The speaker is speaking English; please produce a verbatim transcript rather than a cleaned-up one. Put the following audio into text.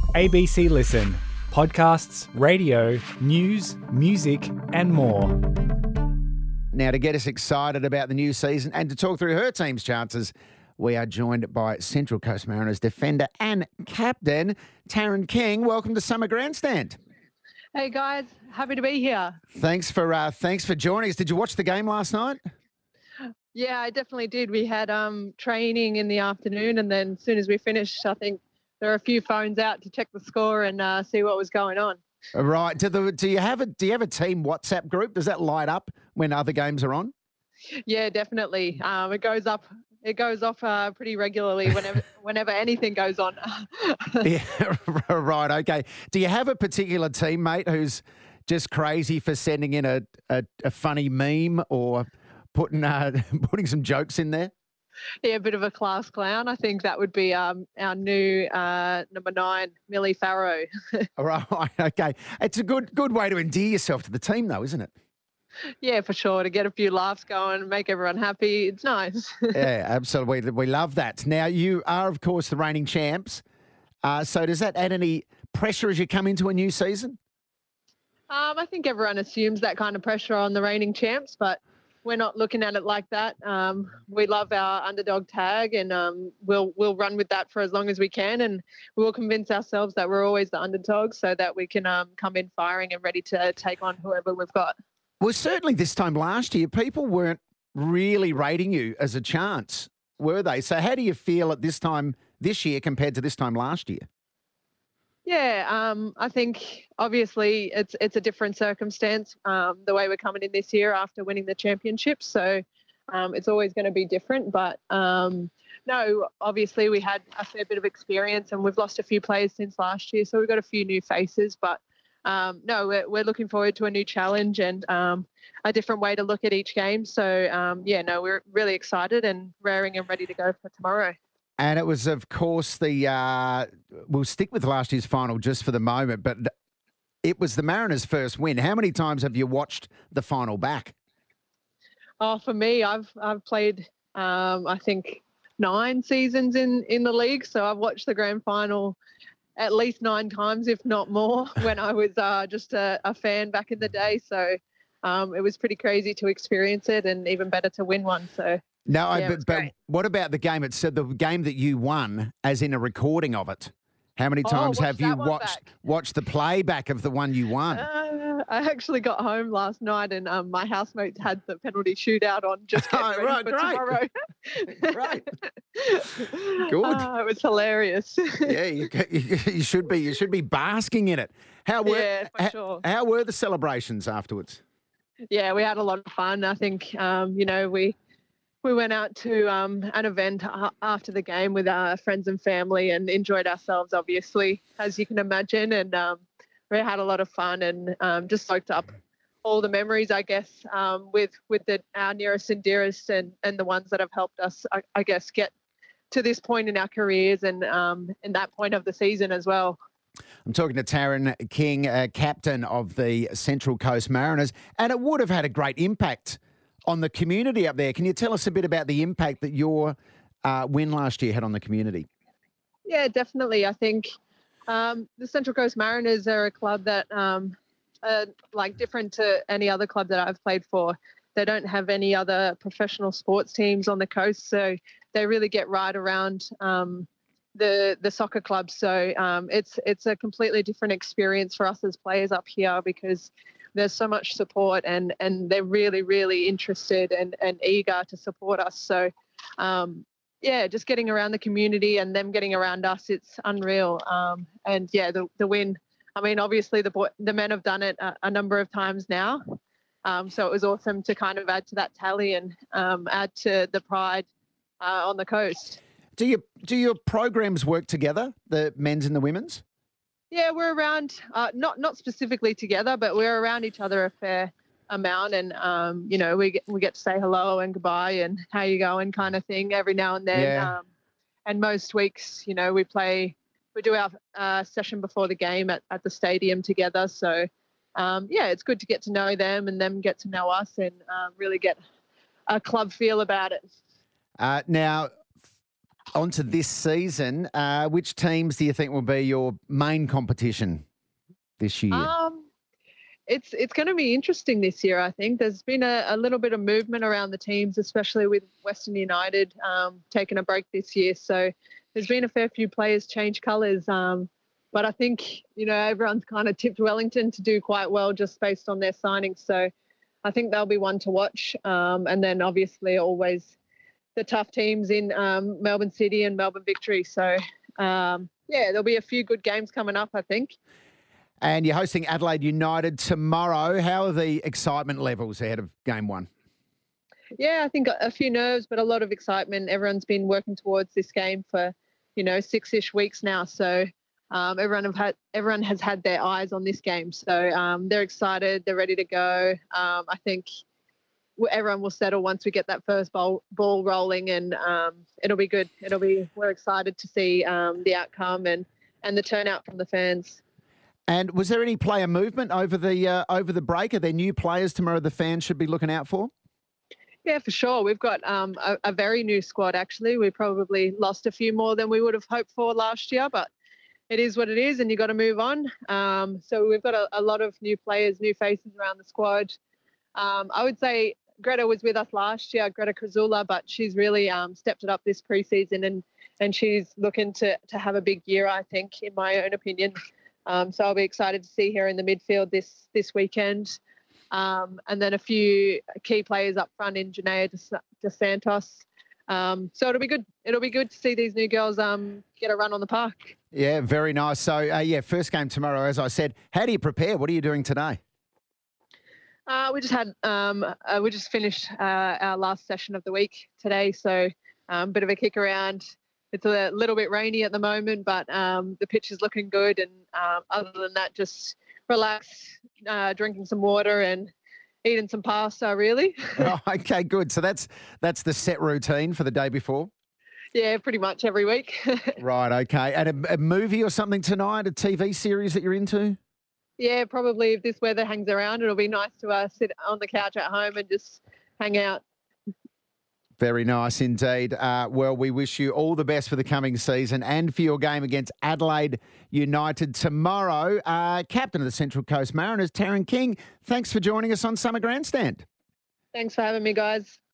A B C Listen. Podcasts, radio, news, music and more. Now, to get us excited about the new season and to talk through her team's chances, we are joined by Central Coast Mariners defender and captain, Taryn King. Welcome to Summer Grandstand. Hey guys, happy to be here. Thanks for uh, thanks for joining us. Did you watch the game last night? Yeah, I definitely did. We had um, training in the afternoon, and then as soon as we finished, I think there were a few phones out to check the score and uh, see what was going on. Right. Do, the, do you have a do you have a team WhatsApp group? Does that light up when other games are on? Yeah, definitely. Um, it goes up. It goes off uh, pretty regularly whenever whenever anything goes on. Yeah. Right. Okay. Do you have a particular teammate who's just crazy for sending in a, a, a funny meme or putting uh, putting some jokes in there? Yeah, a bit of a class clown. I think that would be um, our new uh, number nine, Millie Farrow. All right. Okay. It's a good good way to endear yourself to the team, though, isn't it? Yeah, for sure. To get a few laughs going, make everyone happy. It's nice. Yeah, absolutely. We love that. Now, you are, of course, the reigning champs. Uh, so does that add any pressure as you come into a new season? Um, I think everyone assumes that kind of pressure on the reigning champs, but we're not looking at it like that. Um, we love our underdog tag, and um, we'll we'll run with that for as long as we can, and we'll convince ourselves that we're always the underdogs so that we can um, come in firing and ready to take on whoever we've got. Well, certainly this time last year, people weren't really rating you as a chance, were they? So how do you feel at this time this year compared to this time last year? Yeah, um, I think obviously it's it's a different circumstance, um, the way we're coming in this year after winning the championship. So um, it's always going to be different. But um, no, obviously we had a fair bit of experience and we've lost a few players since last year. So we've got a few new faces. But um, no, we're, we're looking forward to a new challenge and um, a different way to look at each game. So, um, yeah, no, we're really excited and raring and ready to go for tomorrow. And it was, of course, the uh, we'll stick with last year's final just for the moment, but it was the Mariners' first win. How many times have you watched the final back? Oh, for me, I've I've played um, I think nine seasons in, in the league, so I've watched the grand final at least nine times, if not more, when I was uh, just a, a fan back in the day. So um, it was pretty crazy to experience it, and even better to win one. So. No, yeah, but, but what about the game? It's uh, the game that you won, as in a recording of it. How many times oh, have you watched back. watched the playback of the one you won? Uh, I actually got home last night, and um, my housemates had the penalty shootout on just getting ready right, for great. tomorrow. Right, good. Uh, it was hilarious. Yeah, you, you, you should be. You should be basking in it. How were Yeah, for how, sure. how were the celebrations afterwards? Yeah, we had a lot of fun. I think um, you know we. We went out to um, an event after the game with our friends and family and enjoyed ourselves, obviously, as you can imagine. And um, we had a lot of fun and um, just soaked up all the memories, I guess, um, with with the, our nearest and dearest and, and the ones that have helped us, I, I guess, get to this point in our careers and um, in that point of the season as well. I'm talking to Taryn King, uh, captain of the Central Coast Mariners, and it would have had a great impact on the community up there. Can you tell us a bit about the impact that your uh, win last year had on the community? Yeah, definitely. I think um, the Central Coast Mariners are a club that, um, are like different to any other club that I've played for. They don't have any other professional sports teams on the coast, so they really get right around um, the the soccer clubs. So um, it's it's a completely different experience for us as players up here because there's so much support and, and they're really, really interested and, and eager to support us. So, um, yeah, just getting around the community and them getting around us, it's unreal. Um, and, yeah, the, the win, I mean, obviously the boy, the men have done it a, a number of times now. Um, so it was awesome to kind of add to that tally and um, add to the pride uh, on the coast. Do you, do your programs work together, the men's and the women's? Yeah, we're around, uh, not not specifically together, but we're around each other a fair amount. And, um, you know, we get, we get to say hello and goodbye and how you going kind of thing every now and then. Yeah. Um, and most weeks, you know, we play, we do our uh, session before the game at, at the stadium together. So, um, yeah, it's good to get to know them and them get to know us and uh, really get a club feel about it. Uh, now, On to this season. Uh, which teams do you think will be your main competition this year? Um, it's it's going to be interesting this year. I think there's been a, a little bit of movement around the teams, especially with Western United um, taking a break this year. So there's been a fair few players change colours. Um, but I think, you know, everyone's kind of tipped Wellington to do quite well just based on their signings. So I think they'll be one to watch. Um, and then obviously always the tough teams in um, Melbourne City and Melbourne Victory. So, um, yeah, there'll be a few good games coming up, I think. And you're hosting Adelaide United tomorrow. How are the excitement levels ahead of game one? Yeah, I think a few nerves, but a lot of excitement. Everyone's been working towards this game for, you know, six-ish weeks now. So um, everyone have had everyone has had their eyes on this game. So um, they're excited. They're ready to go. Um, I think everyone will settle once we get that first ball ball rolling, and um, it'll be good. It'll be. We're excited to see um, the outcome and and the turnout from the fans. And was there any player movement over the uh, over the break? Are there new players tomorrow the fans should be looking out for? Yeah, for sure. We've got um, a, a very new squad, actually. We probably lost a few more than we would have hoped for last year, but it is what it is, and you've got to move on. Um, so we've got a, a lot of new players, new faces around the squad. Um, I would say Greta was with us last year, Greta Krazula, but she's really um, stepped it up this preseason, and and she's looking to to have a big year, I think, in my own opinion. Um, so I'll be excited to see her in the midfield this this weekend. Um, and then a few key players up front in Janaea Dos Santos. Um, so it'll be good. It'll be good to see these new girls um, get a run on the park. Yeah, very nice. So, uh, yeah, first game tomorrow, as I said. How do you prepare? What are you doing today? Uh, we just had um, uh, we just finished uh, our last session of the week today, so a um, bit of a kick around. It's a little bit rainy at the moment, but um, the pitch is looking good. And um, other than that, just relax, uh, drinking some water and eating some pasta, really. Oh, okay, good. So that's that's the set routine for the day before? Yeah, pretty much every week. Right, okay. And a, a movie or something tonight, a T V series that you're into? Yeah, probably if this weather hangs around, it'll be nice to uh, sit on the couch at home and just hang out. Very nice indeed. Uh, well, we wish you all the best for the coming season and for your game against Adelaide United tomorrow. Uh, Captain of the Central Coast Mariners, Taryn King, thanks for joining us on Summer Grandstand. Thanks for having me, guys.